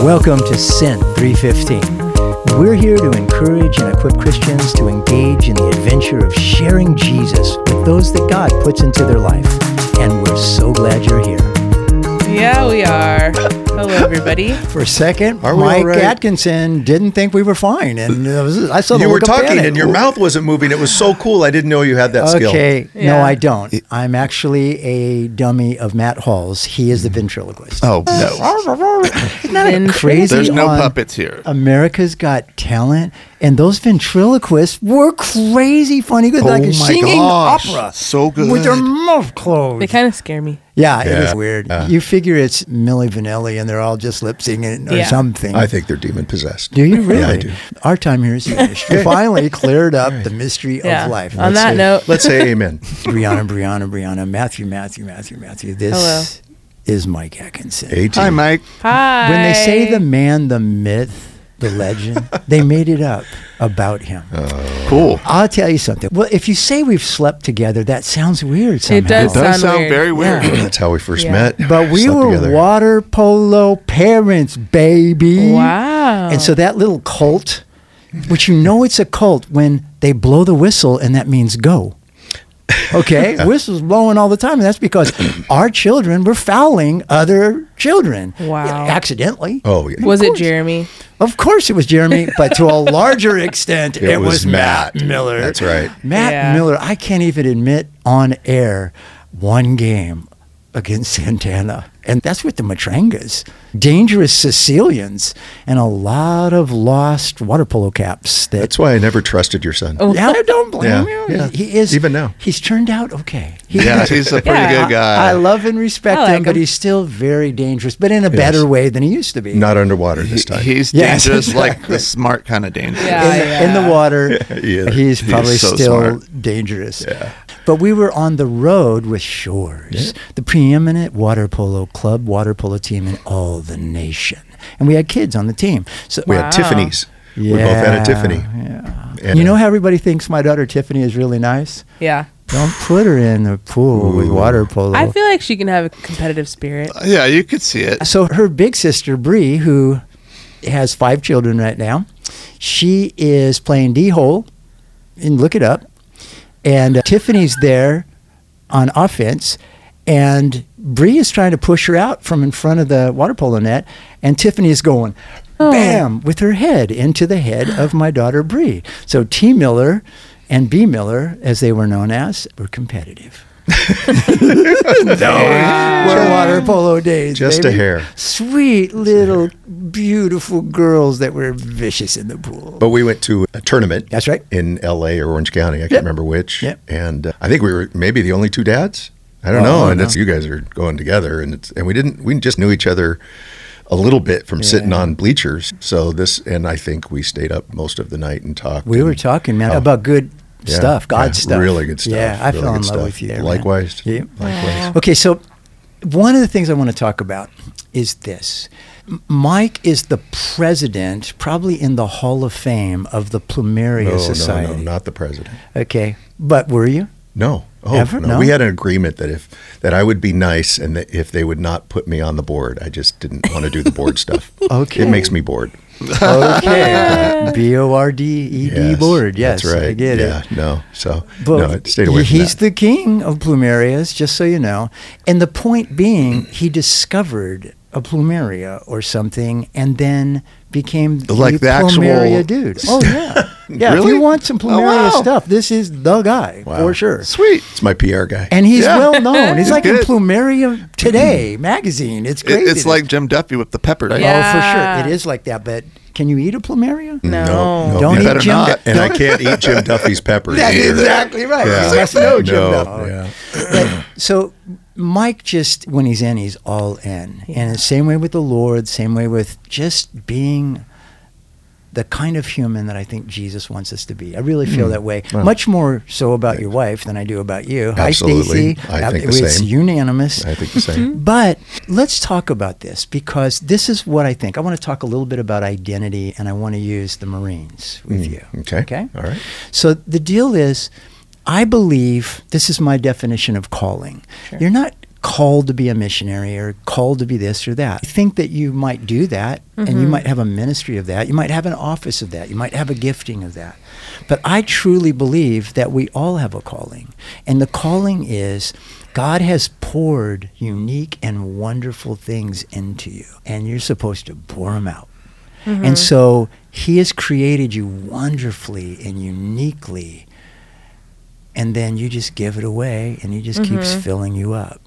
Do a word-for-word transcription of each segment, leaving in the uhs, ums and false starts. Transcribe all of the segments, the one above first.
Welcome to Sin three fifteen. We're here to encourage and equip Christians to engage in the adventure of sharing Jesus with those that God puts into their life. And we're so glad you're here. Yeah, we are. Hello, everybody. For a second, Are we Mike all right? Atkinson didn't think we were fine. And it was, I saw the You were look of talking panic. and your mouth wasn't moving. It was so cool. I didn't know you had that skill. Okay, no, Yeah. I don't. I'm actually a dummy of Matt Hall's. He is the ventriloquist. Oh, no. Isn't that a Ventriloquist. crazy There's no on puppets here. America's Got Talent, and those ventriloquists were crazy funny good, Oh like my singing gosh. opera, So good. with their mouth closed. They kind of scare me. yeah, it Yeah, is weird. yeah. You figure it's Milli Vanilli, and they're all just lip singing or Yeah. something. I think they're demon possessed. Do you really? Yeah, I do. Our time here is finished. We finally cleared up the mystery Yeah. of life. On Let's that say, note, Let's say amen. Brianna, Brianna, Brianna, Matthew, Matthew, Matthew, Matthew. This Hello. is Mike Atkinson. AT. Hi, Mike. hi. When they say the man, the myth, the legend, they made it up about him. Cool. I'll tell you something. Well, if you say we've slept together, that sounds weird somehow. It does It does sound sound weird. very weird. That's how we first Yeah. met. But we Slept were together. water polo parents, baby. Wow. And so that little cult, which you know it's a cult when they blow the whistle and that means go. Okay? Whistle's blowing all the time. And that's because our children were fouling other children. Wow. Yeah, accidentally. Oh, yeah. was it course. Jeremy? Of course it was Jeremy, but to a larger extent, it, It was, was Matt, Matt. Miller. That's right. Matt Yeah. Miller, I can't even admit on air one game against Santana. And that's with the Matrangas. Dangerous Sicilians and a lot of lost water polo caps. That, That's why I never trusted your son. Oh. yeah, I don't blame Yeah, you. yeah. He is Even now. He's turned out okay. He, Yeah, he's a pretty Yeah. good guy. I, I love and respect I like him, but him. he's still very dangerous, but in a better way than he used to be. Not underwater this time. He's Yes, dangerous, exactly. like the smart kind of dangerous. Yeah. in, the, in the water, he is. he's probably so still smart. dangerous. Yeah. But we were on the road with Shores, the preeminent water polo club, water polo team in all the nation. And we had kids on the team. So We Wow. had Tiffany's. We both had a Tiffany. Yeah. And, you know uh, how everybody thinks my daughter Tiffany is really nice? Yeah. Don't put her in the pool with Ooh. water polo. I feel like she can have a competitive spirit. Yeah, you could see it. So her big sister Bree, who has five children right now, she is playing D-hole, and look it up. And uh, Tiffany's there on offense, and Bree is trying to push her out from in front of the water polo net, and Tiffany is going, Oh. bam, with her head into the head of my daughter Bree. So T. Miller and B. Miller, as they were known as, were competitive. Wow. Were water polo days. Just baby. a hair. Sweet little beautiful girls that were vicious in the pool. But we went to a tournament. That's right. In L A or Orange County. I can't Yep. remember which. Yep. And uh, I think we were maybe the only two dads. I don't Oh, know. I And know. it's you guys are going together, and it's and we didn't. We just knew each other a little bit from sitting Yeah. on bleachers. So this, and I think we stayed up most of the night and talked. We were and- talking, man, Oh. about good Yeah, stuff, God yeah, stuff. really good stuff, Yeah, I really fell in good love stuff. with you there. man. Likewise. Yeah. Likewise. Okay, so one of the things I want to talk about is this. M- Mike is the president, probably in the Hall of Fame of the Plumeria No, no, Society. no, not the president. Okay, but were you? No. Oh, Ever? no. No? We had an agreement that if that I would be nice, and that if they would not put me on the board, I just didn't want to do the board stuff. Okay. It makes me bored. Okay, B O R D E D Yes, board. Yes, that's right. I get yeah, it. no. So But no, it stayed away from he's that. the king of plumerias, just so you know. And the point being, he discovered a plumeria or something, and then became Like the actual- plumeria dude. Oh yeah, yeah. If Really? you want some plumeria Oh, wow. stuff, this is the guy Wow. for sure. Sweet. It's my P R guy. And he's Yeah. well known. He's He's like in good. Plumeria Today magazine. It's It, crazy. it's like Jim Duffy with the pepper. Right? Yeah. Oh, for sure, it is like that. But can you eat a plumeria? No. no, no Don't you eat better Jim not. Duff- And I can't eat Jim Duffy's peppers. That's either. exactly right. Yeah. You must know Jim no, Duffy. yeah. But, so Mike just, when he's in, he's all in. And the same way with the Lord, same way with just being the kind of human that I think Jesus wants us to be. I really feel that way. Wow. Much more so about your wife than I do about you. Absolutely. Hi, Stacy. I think the It's same. unanimous. I think the same. But let's talk about this, because this is what I think. I want to talk a little bit about identity, and I want to use the Marines with Mm, you. Okay. Okay? All right. So the deal is, I believe, this is my definition of calling. Sure. You're not called to be a missionary or called to be this or that. I think that you might do that, and you might have a ministry of that. You might have an office of that. You might have a gifting of that. But I truly believe that we all have a calling. And the calling is God has poured unique and wonderful things into you, and you're supposed to pour them out. Mm-hmm. And so he has created you wonderfully and uniquely, and then you just give it away, and he just mm-hmm. keeps filling you up.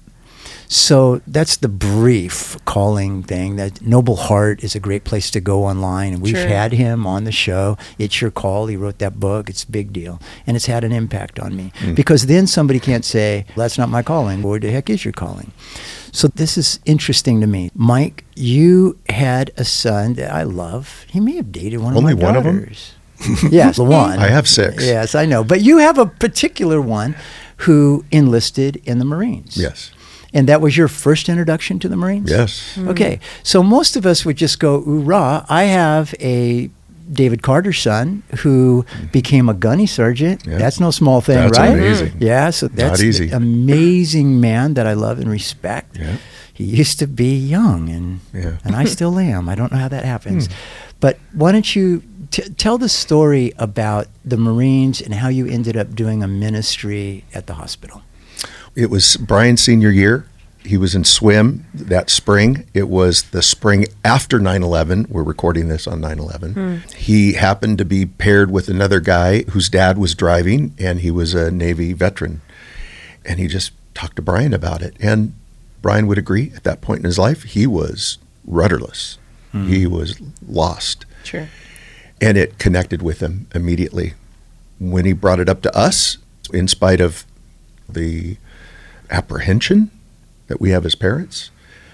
So that's the brief calling thing. That Noble Heart is a great place to go online, and we've Sure. had him on the show. It's Your Call. He wrote that book. It's a big deal, and it's had an impact on me mm. because then somebody can't say, that's not my calling. What the heck is your calling? So this is interesting to me. Mike, you had a son that I love. He may have dated one Only of my one daughters. Of them? Yes, the one. I have six. Yes, I know. But you have a particular one who enlisted in the Marines. Yes. And that was your first introduction to the Marines? Yes. Mm. Okay. So most of us would just go, oorah. I have a David Carter son who became a gunny sergeant. Yeah. That's no small thing, That's right? amazing. Yeah, so that's Not easy. an amazing man that I love and respect. Yeah. He used to be young, and Yeah. and I still am. I don't know how that happens. Hmm. But why don't you t- tell the story about the Marines and how you ended up doing a ministry at the hospital? It was Brian's senior year. He was in swim that spring. It was the spring after nine eleven. We're recording this on nine eleven. Mm. He happened to be paired with another guy whose dad was driving, and he was a Navy veteran. And he just talked to Brian about it. And Brian would agree at that point in his life, he was rudderless. Mm. He was lost. Sure. And it connected with him immediately. When he brought it up to us, in spite of the apprehension that we have as parents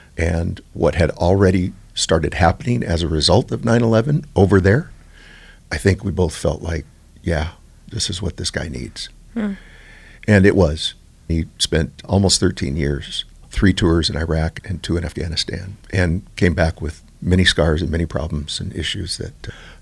and what had already started happening as a result of nine eleven over there, I think we both felt like, yeah, this is what this guy needs. Hmm. And it was. He spent almost thirteen years, three tours in Iraq and two in Afghanistan, and came back with many scars and many problems and issues that,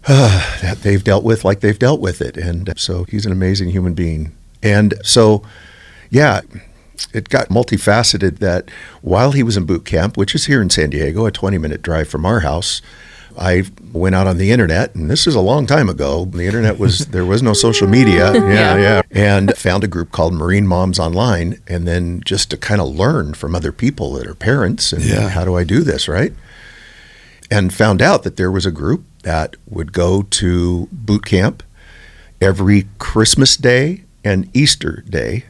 uh, that they've dealt with like they've dealt with it. And so he's an amazing human being. And so, yeah, it got multifaceted that while he was in boot camp, which is here in San Diego, a twenty-minute drive from our house, I went out on the internet, and this is a long time ago. The internet was, there was no social media. Yeah, yeah, yeah. And found a group called Marine Moms Online, and then just to kind of learn from other people that are parents, and yeah. how do I do this, right? And found out that there was a group that would go to boot camp every Christmas Day and Easter Day,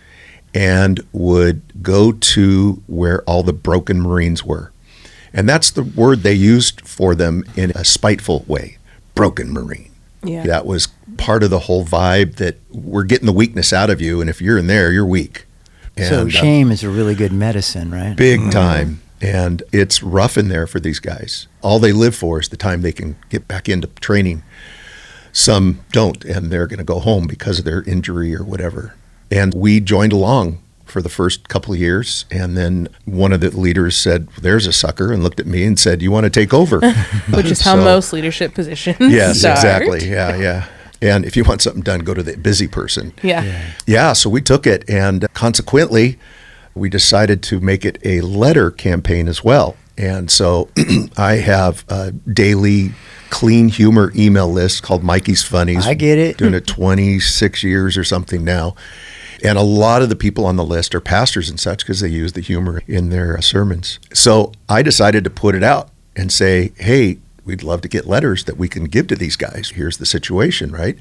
and would go to where all the broken Marines were. And that's the word they used for them in a spiteful way, broken Marine. Yeah. That was part of the whole vibe that we're getting the weakness out of you, and if you're in there, you're weak. And, so uh, shame is a really good medicine, right? Big mm-hmm. time. And it's rough in there for these guys. All they live for is the time they can get back into training. Some don't, and they're going to go home because of their injury or whatever. And we joined along for the first couple of years, and then one of the leaders said, there's a sucker, and looked at me and said, you want to take over? Which is how So, most leadership positions yes, start. exactly. Yeah, yeah. And if you want something done, go to the busy person. Yeah. Yeah. Yeah, so we took it, and consequently, we decided to make it a letter campaign as well. And so I have a daily clean humor email list called Mikey's Funnies. I get it. Doing it twenty-six years or something now. And a lot of the people on the list are pastors and such because they use the humor in their uh, sermons. So I decided to put it out and say, hey, we'd love to get letters that we can give to these guys. Here's the situation, right?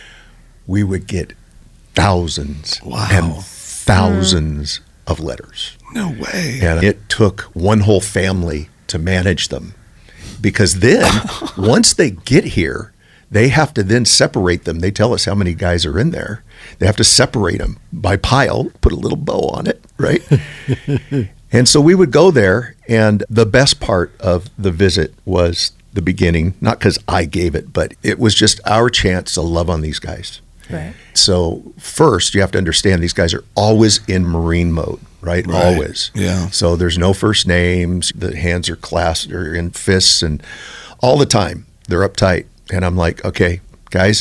We would get thousands Wow. and thousands mm. of letters. No way. And it took one whole family to manage them. Because then, once they get here, they have to then separate them. They tell us how many guys are in there. They have to separate them by pile, put a little bow on it, right? And so we would go there, and the best part of the visit was the beginning, not because I gave it, but it was just our chance to love on these guys. Right. So first, you have to understand these guys are always in Marine mode, right? Right. Always. Yeah. So there's no first names. The hands are clasped or in fists, and all the time they're uptight. And I'm like, okay, guys,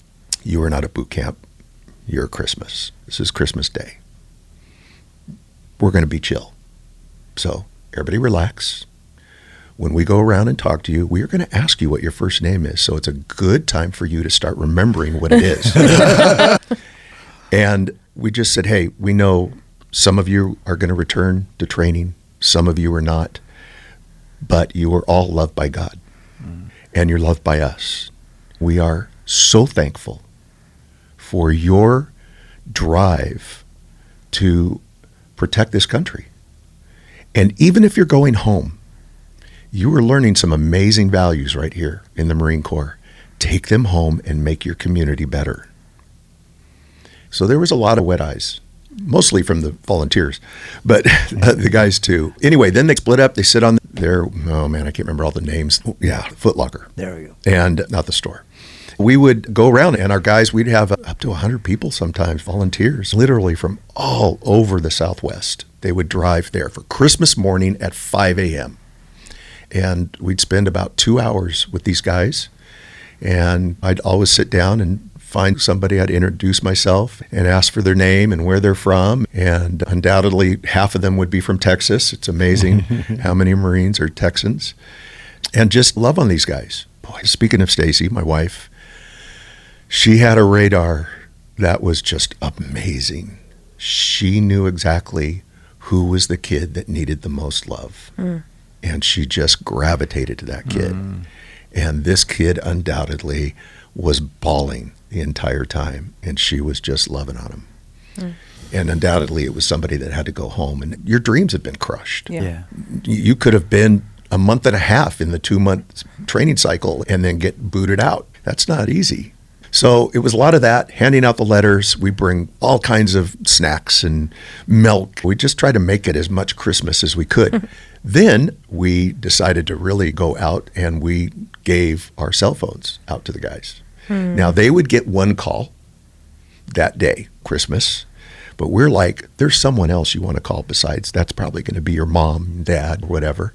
you are not at boot camp. You're Christmas. This is Christmas Day. we're going to be chill. So everybody relax. When we go around and talk to you, we are going to ask you what your first name is. So it's a good time for you to start remembering what it is. And we just said, hey, we know some of you are going to return to training. Some of you are not. But you are all loved by God. Mm. And you're loved by us. We are so thankful for your drive to protect this country. And even if you're going home, you are learning some amazing values right here in the Marine Corps. Take them home and make your community better. So there was a lot of wet eyes, mostly from the volunteers, but uh, the guys too. Anyway, then they split up. They sit on their, oh man, I can't remember all the names. Yeah, Foot Locker. There we go. And not the store. We would go around, and our guys, we'd have up to one hundred people sometimes, volunteers, literally from all over the Southwest. They would drive there for Christmas morning at five a.m. And we'd spend about two hours with these guys. And I'd always sit down and find somebody. I'd introduce myself and ask for their name and where they're from. And undoubtedly, half of them would be from Texas. It's amazing how many Marines are Texans. And just love on these guys. Boy, speaking of Stacy, my wife, she had a radar that was just amazing. She knew exactly who was the kid that needed the most love. Mm. And she just gravitated to that kid. Mm. And this kid undoubtedly was bawling the entire time, and she was just loving on him. Mm. And undoubtedly it was somebody that had to go home, and your dreams had been crushed. Yeah. yeah. You could have been a month and a half in the two-month training cycle and then get booted out. That's not easy. So it was a lot of that, handing out the letters. We bring all kinds of snacks and milk. We just tried to make it as much Christmas as we could. Then we decided to really go out, and we gave our cell phones out to the guys. Hmm. Now, they would get one call that day, Christmas, but we're like, there's someone else you want to call besides. That's probably going to be your mom, dad, or whatever.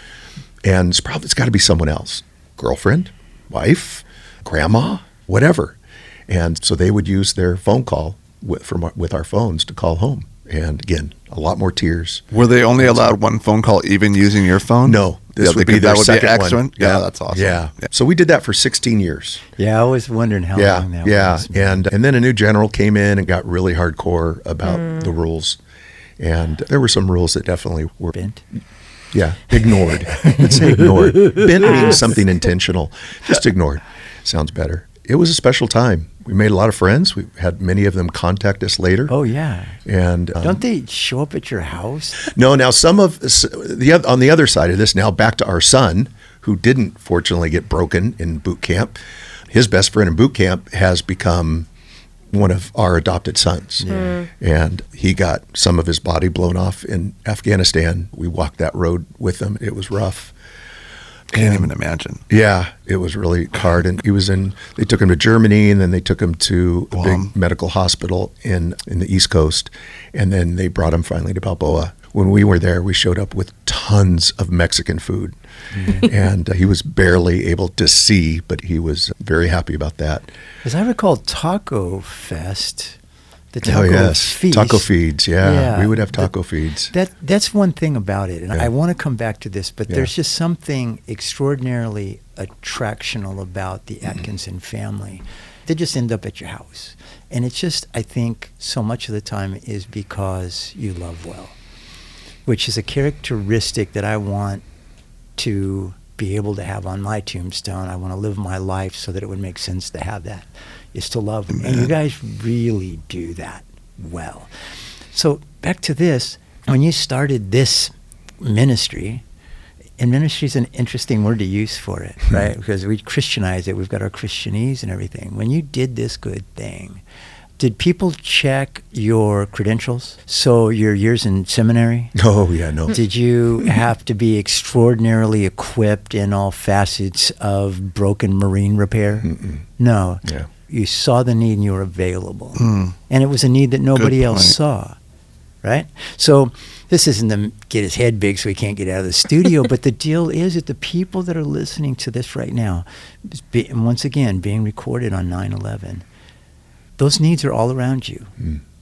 And it's probably, it's got to be someone else, girlfriend, wife, grandma, whatever. And so they would use their phone call with, from our, with our phones to call home. And again, a lot more tears. Were they only allowed one phone call even using your phone? No. This yeah, would be could, their that would second be extra one. one? Yeah, yeah, that's awesome. Yeah. yeah. So we did that for sixteen years. Yeah, I was wondering how yeah, long that yeah. was. Yeah, and, and then a new general came in and got really hardcore about mm. the rules. And there were some rules that definitely were... Bent? Yeah, ignored. Let's say ignored. Bent means something intentional. Just ignored. Sounds better. It was a special time. We made a lot of friends. We had many of them contact us later. Oh, yeah. And um, don't they show up at your house? No, now some of the on the other side of this, now back to our son, who didn't fortunately get broken in boot camp. His best friend in boot camp has become one of our adopted sons. Yeah. And he got some of his body blown off in Afghanistan. We walked that road with him. It was rough. Can't even imagine. Yeah, it was really hard. And he was in, they took him to Germany, and then they took him to a Guam. big medical hospital in, in the East Coast. And then they brought him finally to Balboa. When we were there, we showed up with tons of Mexican food. Mm-hmm. And uh, he was barely able to see, but he was very happy about that. As I recall, Taco Fest, the taco oh, yes. feast. Taco feeds, yeah. yeah. We would have taco the, feeds. That That's one thing about it. And yeah. I want to come back to this, but yeah. there's just something extraordinarily attractional about the Atkinson mm-hmm. family. They just end up at your house. And it's just, I think, so much of the time is because you love well, which is a characteristic that I want to be able to have on my tombstone. I want to live my life so that it would make sense to have that, is to love them. And you guys really do that well. So back to this, when you started this ministry, and ministry is an interesting word to use for it, right? Because we Christianize it. We've got our Christianese and everything. When you did this good thing, did people check your credentials? So your years in seminary? Oh, yeah, no. Did you have to be extraordinarily equipped in all facets of broken marine repair? Mm-mm. No. Yeah. You saw the need and you were available. Mm. And it was a need that nobody Good else point. saw, right? So this isn't to get his head big so he can't get out of the studio, but the deal is that the people that are listening to this right now, be, and once again, being recorded on nine eleven, those needs are all around you. Mm.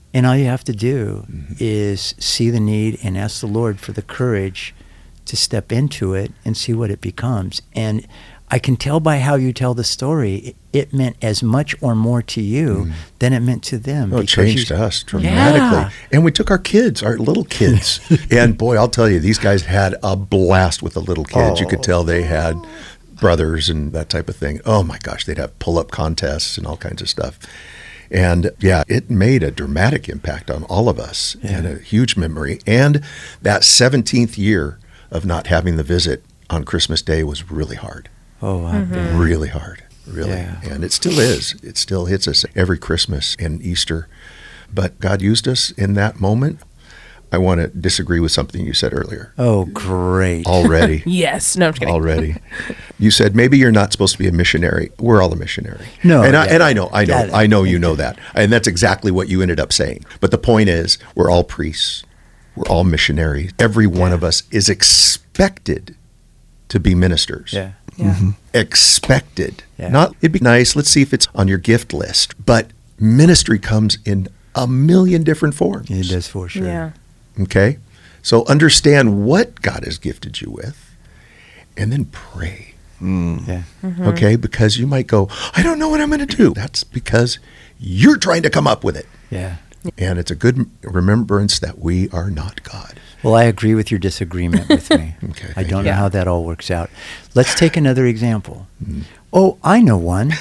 And all you have to do Mm-hmm. is see the need and ask the Lord for the courage to step into it and see what it becomes. And I can tell by how you tell the story, it, it meant as much or more to you Mm. than it meant to them. Oh, it because changed you- us dramatically. Yeah. And we took our kids, our little kids. And boy, I'll tell you, these guys had a blast with the little kids. You could tell they had brothers and that type of thing. Oh my gosh, they'd have pull-up contests and all kinds of stuff. And yeah, it made a dramatic impact on all of us and a huge memory. And that seventeenth year of not having the visit on Christmas Day was really hard. Oh, I bet. Really hard, really. Yeah. And it still is. It still hits us every Christmas and Easter. But God used us in that moment. I want to disagree with something you said earlier. Oh, great. Already. Yes. No, I'm just kidding. Already. You said maybe you're not supposed to be a missionary. We're all a missionary. No, And I, yeah. and I know, I know, That- I know you know that. And that's exactly what you ended up saying. But the point is, we're all priests. We're all missionaries. Every one Yeah. of us is expected to be ministers. Yeah. Yeah. Expected. Yeah. Not, it'd be nice, let's see if it's on your gift list. But ministry comes in a million different forms. It does for sure. Yeah. Okay? So understand what God has gifted you with and then pray. Yeah. Okay? Because you might go, I don't know what I'm going to do. That's because you're trying to come up with it. Yeah. And it's a good remembrance that we are not God. Well, I agree with your disagreement with me. Okay, I thank don't you. know how that all works out. Let's take another example. Oh, I know one.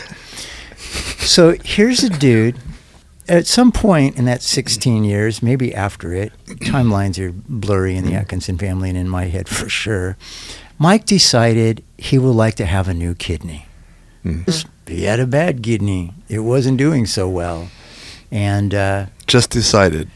So here's a dude. At some point in that sixteen years, maybe after it, timelines are blurry in the Atkinson family and in my head for sure. Mike decided he would like to have a new kidney. He had a bad kidney. It wasn't doing so well. And uh, Just decided.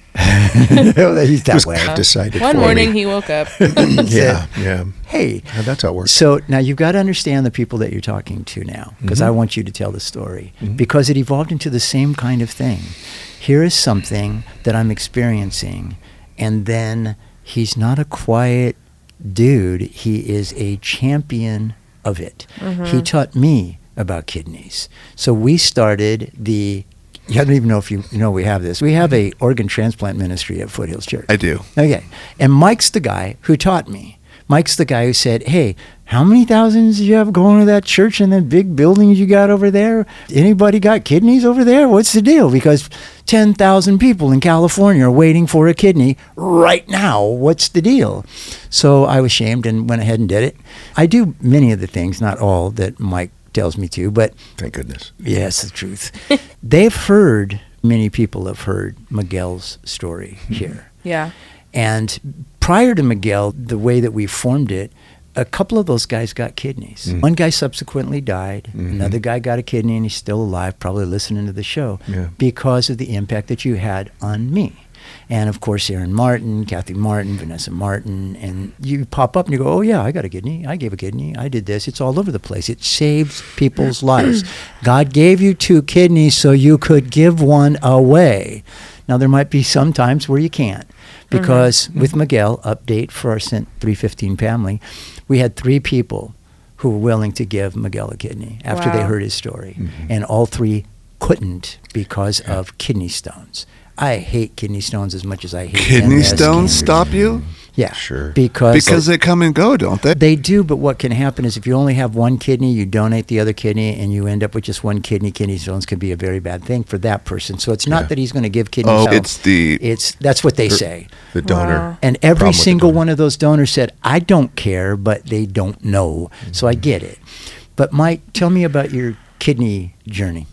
he's that Just way. decided One for morning me. he woke up. Yeah, yeah. Hey, Yeah, that's how it works. so now you've got to understand the people that you're talking to now, because Mm-hmm. I want you to tell the story, because it evolved into the same kind of thing. Here is something that I'm experiencing, and then he's not a quiet dude. He is a champion of it. He taught me about kidneys. So we started the, I don't even know if you know we have this. We have a organ transplant ministry at Foothills Church. I do. Okay. And Mike's the guy who taught me. Mike's the guy who said, hey, how many thousands do you have going to that church and then big buildings you got over there? Anybody got kidneys over there? What's the deal? Because ten thousand people in California are waiting for a kidney right now. What's the deal? So I was shamed and went ahead and did it. I do many of the things, not all, that Mike tells me to, but Thank goodness. yes, the truth. They've heard, many people have heard Miguel's story here. Yeah. And prior to Miguel, the way that we formed it, a couple of those guys got kidneys. One guy subsequently died. Another guy got a kidney and he's still alive, probably listening to the show, Yeah. because of the impact that you had on me. And of course, Aaron Martin, Kathy Martin, Vanessa Martin, and you pop up and you go, oh yeah, I got a kidney. I gave a kidney. I did this. It's all over the place. It saves people's lives. God gave you two kidneys so you could give one away. Now, there might be some times where you can't, because with Miguel, update for our Cent three fifteen family, we had three people who were willing to give Miguel a kidney after they Wow. heard his story. And all three couldn't because of kidney stones. I hate kidney stones as much as I hate Kidney M S stones cancer. stop you? Yeah, Sure. Because Because they come and go, don't they? they do, but what can happen is if you only have one kidney, you donate the other kidney, and you end up with just one kidney. Kidney stones can be a very bad thing for that person. So it's not Yeah. that he's going to give kidney Oh, stones. it's the It's that's what they say. The donor. Wow. And every Problem with the single donor. one of those donors said, "I don't care," but they don't know. So I get it. But Mike, tell me about your kidney journey.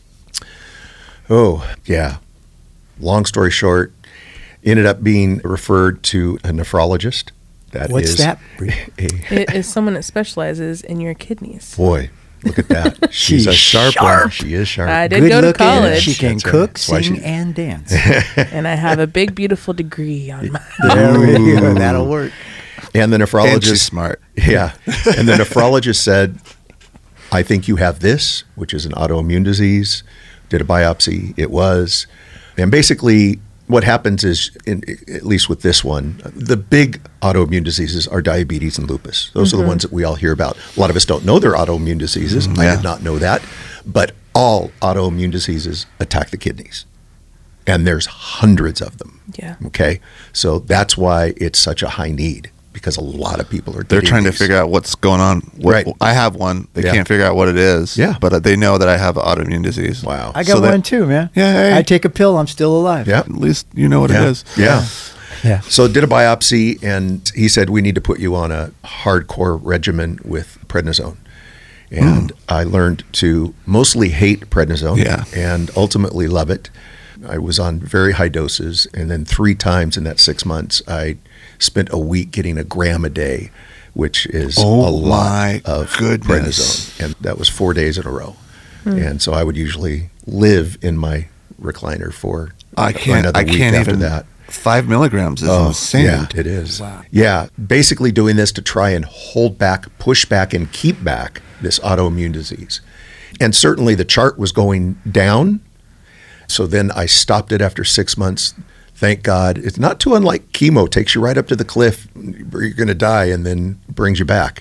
Oh, yeah. Long story short, ended up being referred to a nephrologist. That What's is that? a- It is someone that specializes in your kidneys. boy, look at that. She's, a She's sharp, sharp. one. She is sharp. I did Good go to looking. college. She can That's right. cook, That's why sing, she- and dance. And I have a big, beautiful degree on my. There we go. That'll work. And the and she's nephrologist, smart. yeah. And the nephrologist said, I think you have this, which is an autoimmune disease. Did a biopsy. It was. And basically, what happens is, in, at least with this one, the big autoimmune diseases are diabetes and lupus. Those are the ones that we all hear about. A lot of us don't know they're autoimmune diseases. I Yeah. did not know that. But all autoimmune diseases attack the kidneys. And there's hundreds of them. Yeah. Okay. So that's why it's such a high need, because a lot of people are They're getting trying these. to figure out what's going on. What, Right. I have one. They Yeah. can't figure out what it is. Yeah. But they know that I have autoimmune disease. Wow. I got So that- one too, man. Yeah, hey. I take a pill, I'm still alive. Yeah. At least you know what yeah. it is. Yeah. Yeah. So did a biopsy, and he said, we need to put you on a hardcore regimen with prednisone. And I learned to mostly hate prednisone Yeah. and ultimately love it. I was on very high doses, and then three times in that six months, I spent a week getting a gram a day, which is Oh, a lot my of goodness. prednisone. And that was four days in a row. And so I would usually live in my recliner for I can't. another I week can't after even. that. Five milligrams is insane. Yeah, it is. Wow. Yeah, basically doing this to try and hold back, push back, and keep back this autoimmune disease. And certainly the chart was going down. So then I stopped it after six months. Thank God. It's not too unlike chemo. Takes you right up to the cliff where you're going to die and then brings you back.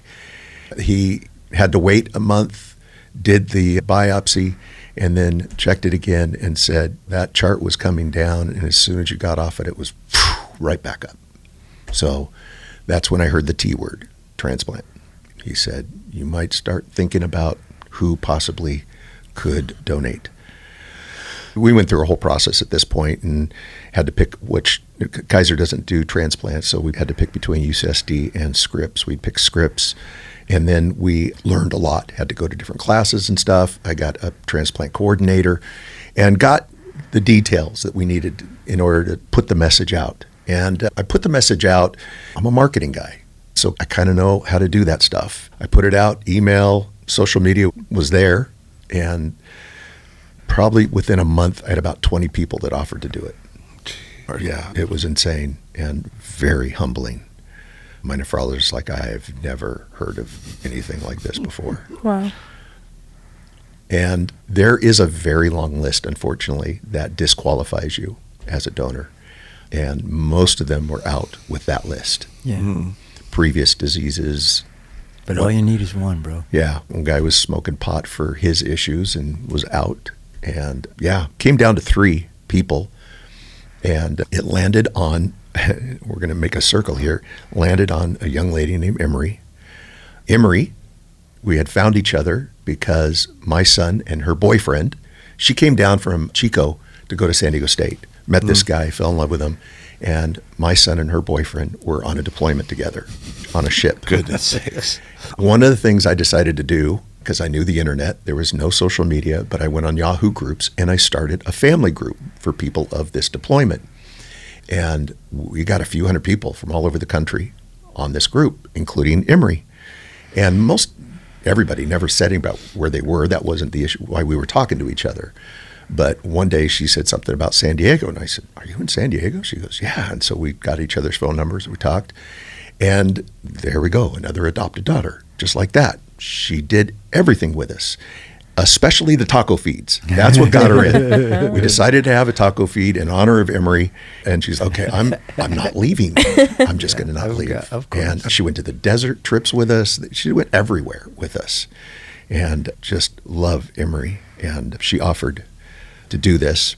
He had to wait a month, did the biopsy, and then checked it again and said that chart was coming down, and as soon as you got off it, it was right back up. So that's when I heard the T word, transplant. He said, you might start thinking about who possibly could donate. We went through a whole process at this point and had to pick which. Kaiser doesn't do transplants, so we had to pick between U C S D and Scripps. We'd pick Scripps, and then we learned a lot, had to go to different classes and stuff. I got a transplant coordinator and got the details that we needed in order to put the message out. And uh, I put the message out. I'm a marketing guy, so I kind of know how to do that stuff. I put it out, email, social media was there, and probably within a month, I had about twenty people that offered to do it. Yeah, it was insane and very humbling. My nephrologist, like, I have never heard of anything like this before. Wow. And there is a very long list, unfortunately, that disqualifies you as a donor. And most of them were out with that list. Yeah. Previous diseases. But all you need is one, bro. Yeah, one guy was smoking pot for his issues and was out. And yeah, came down to three people. And it landed on, we're going to make a circle here, landed on a young lady named Emery. Emery, we had found each other because my son and her boyfriend, she came down from Chico to go to San Diego State, met this guy, fell in love with him, and my son and her boyfriend were on a deployment together on a ship. Goodness sakes. One of the things I decided to do, because I knew the internet, there was no social media, but I went on Yahoo groups and I started a family group for people of this deployment. And we got a few hundred people from all over the country on this group, including Emery. And most everybody never said anything about where they were. That wasn't the issue, why we were talking to each other. But one day she said something about San Diego, and I said, are you in San Diego? She goes, yeah. And so we got each other's phone numbers, we talked. And there we go, another adopted daughter, just like that. She did everything with us, especially the taco feeds. That's what got her in. We decided to have a taco feed in honor of Emery, and she's okay. I'm I'm not leaving. I'm just going to not Of leave. course, of course. And she went to the desert trips with us. She went everywhere with us, and just love Emery. And she offered to do this.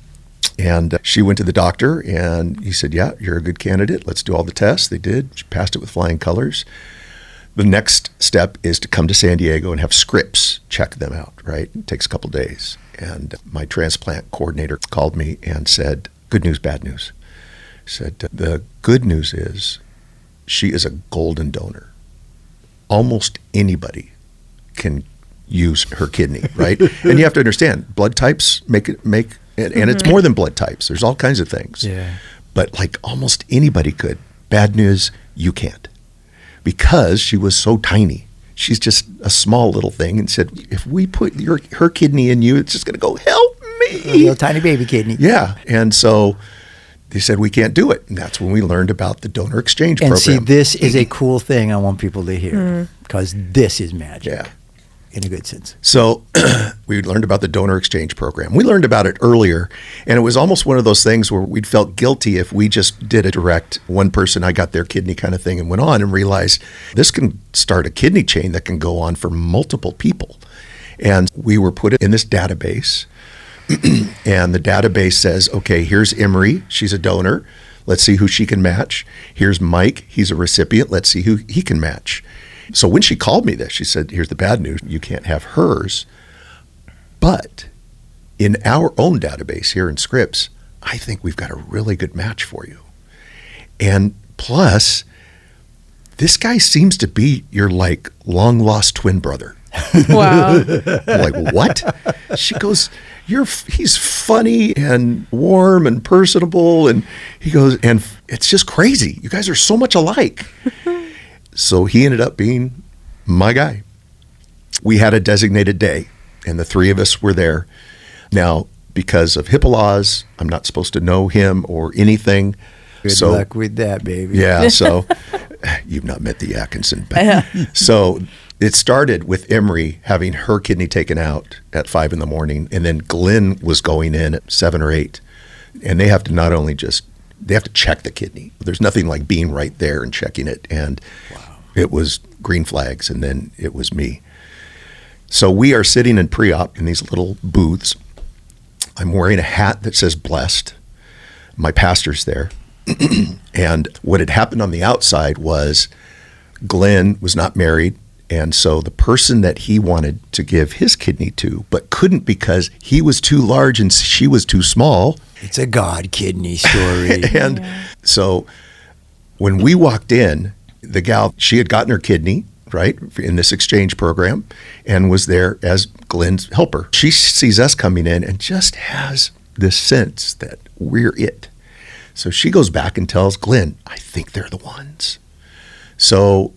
And she went to the doctor, and he said, yeah, you're a good candidate. Let's do all the tests. They did. She passed it with flying colors. The next step is to come to San Diego and have Scripps check them out, right? It takes a couple days. And my transplant coordinator called me and said, good news, bad news. He said, the good news is she is a golden donor. Almost anybody can use her kidney, right? And you have to understand, blood types make it make, and, and it's more than blood types. There's all kinds of things. Yeah. But like almost anybody could. Bad news, you can't. Because she was so tiny. She's just a small little thing, and said, if we put your her kidney in you, it's just going to go, help A me. little tiny baby kidney. Yeah. And so they said, we can't do it. And that's when we learned about the donor exchange And program. see, this is a cool thing I want people to hear, because this is magic. Yeah. In a good sense. So we learned about the donor exchange program. We learned about it earlier, and it was almost one of those things where we'd felt guilty if we just did a direct one person, I got their kidney kind of thing, and went on and realized this can start a kidney chain that can go on for multiple people. And we were put in this database And the database says, okay, here's Emery. She's a donor. Let's see who she can match. Here's Mike. He's a recipient. Let's see who he can match. So when she called me this, she said, here's the bad news. You can't have hers. But in our own database here in Scripps, I think we've got a really good match for you. And plus, this guy seems to be your like long lost twin brother. Wow. I'm like, what? She goes, You're he's funny and warm and personable. And he goes, and it's just crazy. You guys are so much alike. So he ended up being my guy. We had a designated day, and the three of us were there. Now, because of HIPAA laws, I'm not supposed to know him or anything. Good so, luck with that, baby. Yeah, so you've not met the Atkinson. But, so it started with Emery having her kidney taken out at five in the morning, and then Glenn was going in at seven or eight. And they have to not only just, they have to check the kidney. There's nothing like being right there and checking it. And wow. It was green flags, and then it was me. So we are sitting in pre-op in these little booths. I'm wearing a hat that says blessed. My pastor's there. And what had happened on the outside was Glenn was not married. And so the person that he wanted to give his kidney to, but couldn't because he was too large and she was too small. It's a God kidney story. And yeah. So when we walked in, the gal, she had gotten her kidney, right, in this exchange program and was there as Glenn's helper. She sees us coming in and just has this sense that we're it. So she goes back and tells Glenn, I think they're the ones. So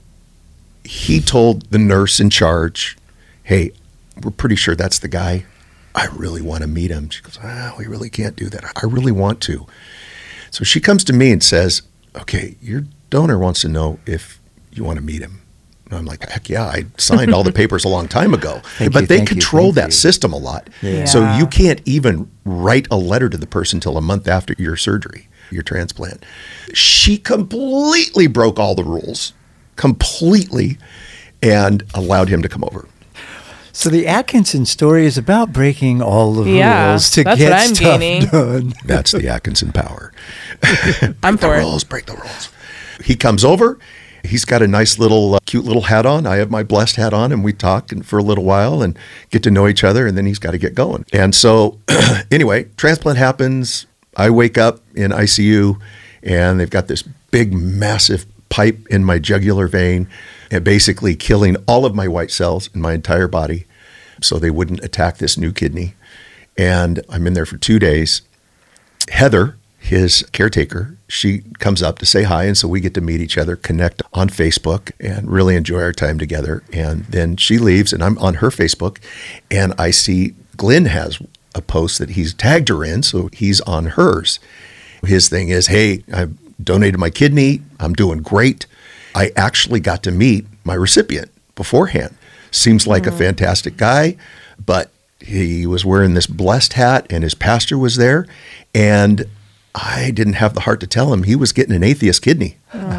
he told the nurse in charge, hey, we're pretty sure that's the guy. I really want to meet him. She goes, ah, we really can't do that. I really want to. So she comes to me and says, okay, your donor wants to know if you want to meet him. And I'm like, heck yeah, I signed all the papers a long time ago. Thank but you, they thank control you, that you. system a lot. Yeah. So you can't even write a letter to the person till a month after your surgery, your transplant. She completely broke all the rules, completely, and allowed him to come over. So the Atkinson story is about breaking all the Yeah, rules to that's get what I'm stuff gaining. done. That's the Atkinson power. I'm break the for it. rules, break the rules. He comes over. He's got a nice little, uh, cute little hat on. I have my blessed hat on, and we talk and for a little while and get to know each other, and then he's got to get going. And so anyway, transplant happens. I wake up in I C U, and they've got this big, massive pipe in my jugular vein and basically killing all of my white cells in my entire body so they wouldn't attack this new kidney. And I'm in there for two days. Heather, his caretaker, she comes up to say hi, and so we get to meet each other, connect on Facebook, and really enjoy our time together. And then she leaves, and I'm on her Facebook, and I see Glenn has a post that he's tagged her in, so he's on hers. His thing is, hey, I donated my kidney. I'm doing great. I actually got to meet my recipient beforehand. Seems like mm-hmm. a fantastic guy, but he was wearing this blessed hat, and his pastor was there, and I didn't have the heart to tell him he was getting an atheist kidney.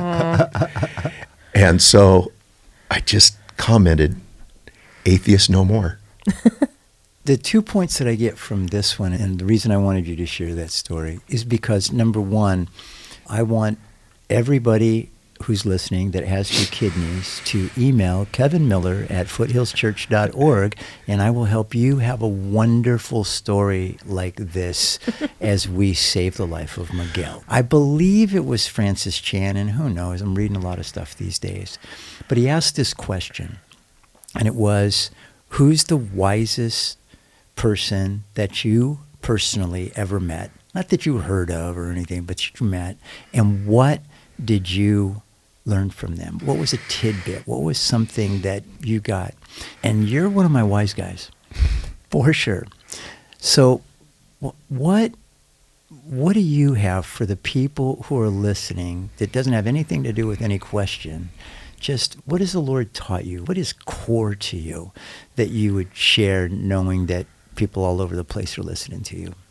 And so I just commented, atheist no more. The two points that I get from this one, and the reason I wanted you to share that story, is because, number one, I want everybody who's listening that has two kidneys to email Kevin Miller at foothills church dot org, and I will help you have a wonderful story like this as we save the life of Miguel. I believe it was Francis Chan, and who knows, I'm reading a lot of stuff these days. But he asked this question, and it was, who's the wisest person that you personally ever met? Not that you heard of or anything, but you met. And what did you learn from them? What was a tidbit? What was something that you got? And you're one of my wise guys, for sure. So what what do you have for the people who are listening that doesn't have anything to do with any question? Just what has the Lord taught you? What is core to you that you would share, knowing that people all over the place are listening to you?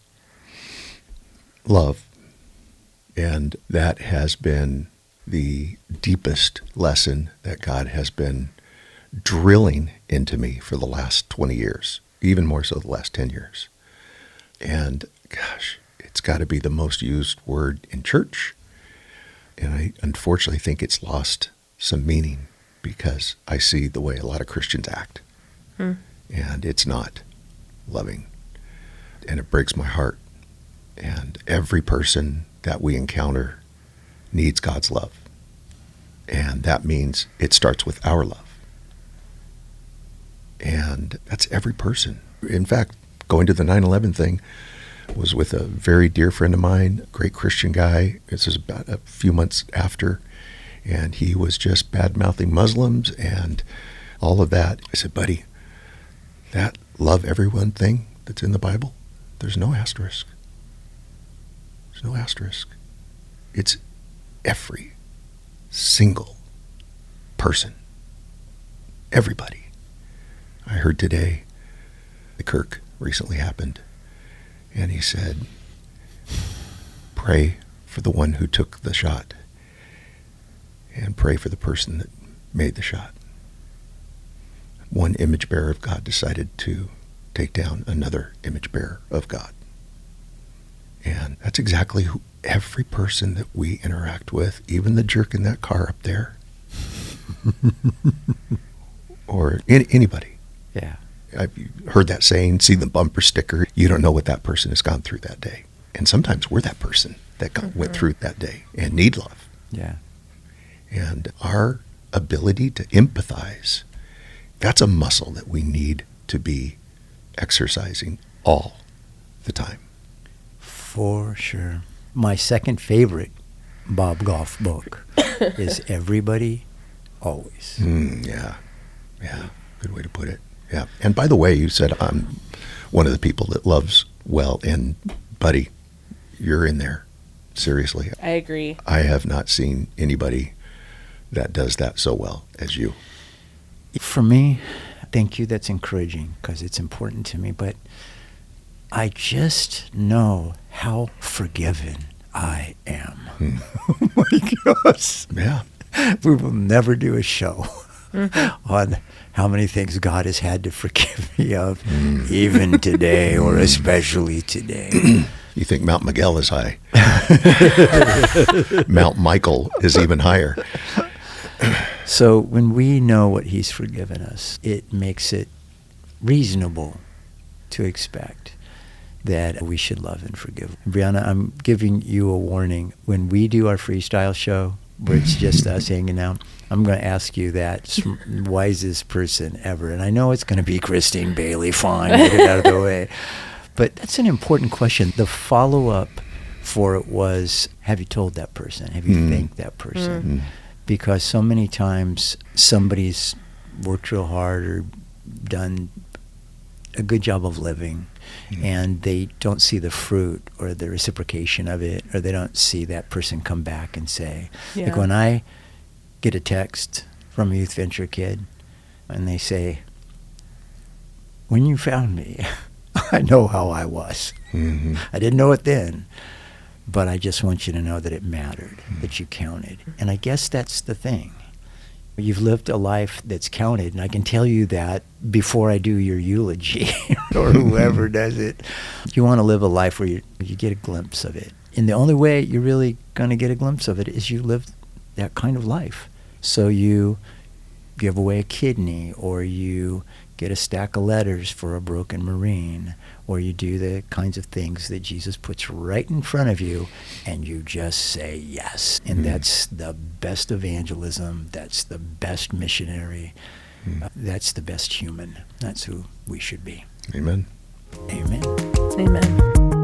Love. And that has been the deepest lesson that God has been drilling into me for the last twenty years, even more so the last ten years. And gosh, it's got to be the most used word in church. And I unfortunately think it's lost some meaning because I see the way a lot of Christians act. Hmm. And it's not loving. And it breaks my heart. And every person that we encounter needs God's love. And that means it starts with our love. And that's every person. In fact, going to the nine eleven thing was with a very dear friend of mine, a great Christian guy. This is about a few months after. And he was just bad-mouthing Muslims and all of that. I said, buddy, that love everyone thing that's in the Bible, there's no asterisk. There's no asterisk. It's every single person. Everybody. I heard today, the Kirk recently happened, and he said, pray for the one who took the shot and pray for the person that made the shot. One image bearer of God decided to take down another image bearer of God. And that's exactly who every person that we interact with, even the jerk in that car up there, or any, anybody. Yeah. I've heard that saying, see the bumper sticker. You don't know what that person has gone through that day. And sometimes we're that person that got, mm-hmm. went through that day and need love. Yeah. And our ability to empathize, that's a muscle that we need to be exercising all the time. For sure. My second favorite Bob Goff book is Everybody, Always. Mm, yeah. Yeah. Good way to put it. Yeah. And by the way, you said I'm one of the people that loves well, and buddy, you're in there. Seriously. I agree. I have not seen anybody that does that so well as you. For me, thank you. That's encouraging because it's important to me. But I just know how forgiven I am. Hmm. Oh my gosh. Yeah. We will never do a show mm-hmm. on how many things God has had to forgive me of, mm. even today or especially today. You think Mount Miguel is high. Mount Michael is even higher. So when we know what he's forgiven us, it makes it reasonable to expect that we should love and forgive. Brianna, I'm giving you a warning. When we do our freestyle show, where it's just us hanging out, I'm going to ask you that sm- wisest person ever. And I know it's going to be Christine Bailey. Fine, get it out of the way. But that's an important question. The follow-up for it was, have you told that person? Have you mm. thanked that person? Mm. Because so many times somebody's worked real hard or done a good job of living, mm. and they don't see the fruit or the reciprocation of it, or they don't see that person come back and say, yeah. Like when I get a text from a Youth Venture kid and they say, when you found me, I know how I was. Mm-hmm. I didn't know it then, but I just want you to know that it mattered, mm-hmm. that you counted. And I guess that's the thing. You've lived a life that's counted, and I can tell you that before I do your eulogy or whoever does it. You want to live a life where you, you get a glimpse of it. And the only way you're really going to get a glimpse of it is you live that kind of life. So you give away a kidney, or you get a stack of letters for a broken Marine, or you do the kinds of things that Jesus puts right in front of you, and you just say yes. And mm. that's the best evangelism. That's the best missionary. Mm. Uh, that's the best human. That's who we should be. Amen. Amen. Amen.